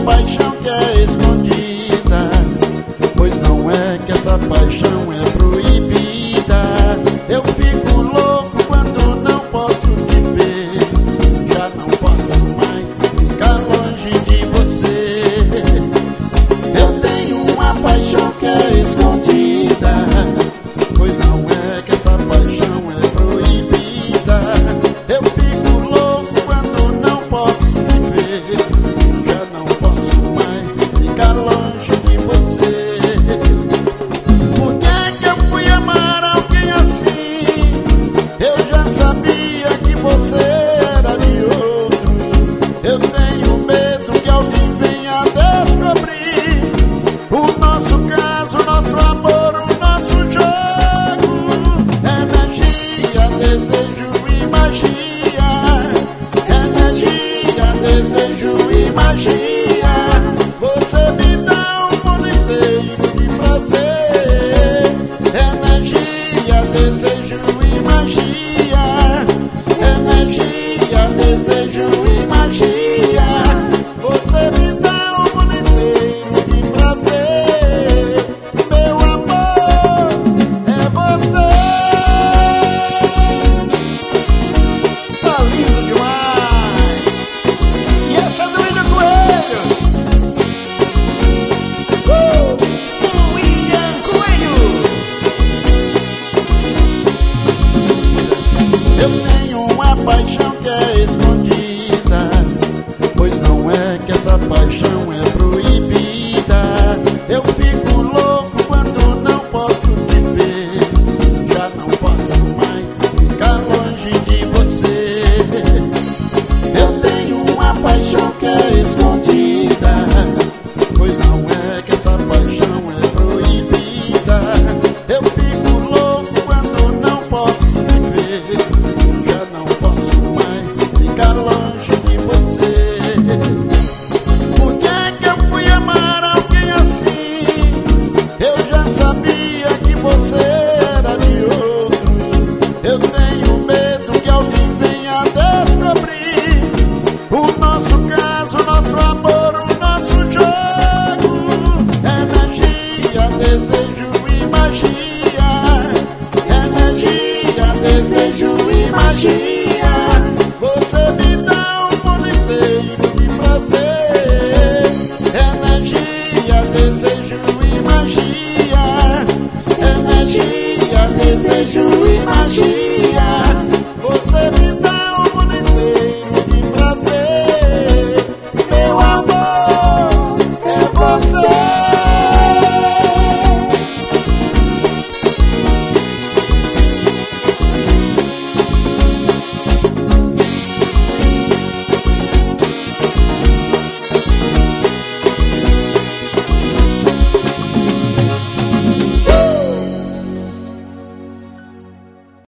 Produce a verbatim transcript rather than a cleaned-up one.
paixão que é escondida, pois não é que essa paixão é proibida. Eu fico louco quando não posso te ver, já não posso mais ficar longe de você. Eu tenho uma paixão que é escondida, pois não é que essa paixão é proibida. Eu fico louco quando não posso te ver, já não posso mais ficar longe de você. Por que que eu fui amar alguém assim? Eu já sabia que você era de outro. Eu tenho medo que alguém venha descobrir o nosso caso, nosso amor, o nosso jogo. Energia, desejo e magia. Energia, desejo e magia. Você me dá um mundo inteiro de prazer. Energia, desejo e magia. Energia, desejo e magia. Você me dá um mundo inteiro de prazer. Meu amor, é você. Tá lindo demais. E essa é do William Coelho. Uh! O William Coelho. Eu tenho uma paixão que é escondida, pois não é que essa paixão é proibida. Eu fico louco quando não posso te ver, já não posso mais ficar longe de você. Eu tenho uma paixão que é escondida, pois não é que essa paixão é proibida. Eu fico louco quando não posso te ver, já não posso mais ficar longe de você. Por que que eu fui amar alguém assim? Eu já sabia que você era de outro. Eu tenho medo que alguém venha descobrir o nosso caso, nosso amor, o nosso jogo. Energia, desejo e magia. Energia, desejo e magia. Você me dá um mundo inteiro de prazer. Energia, desejo e magia. Energia, desejo e magia.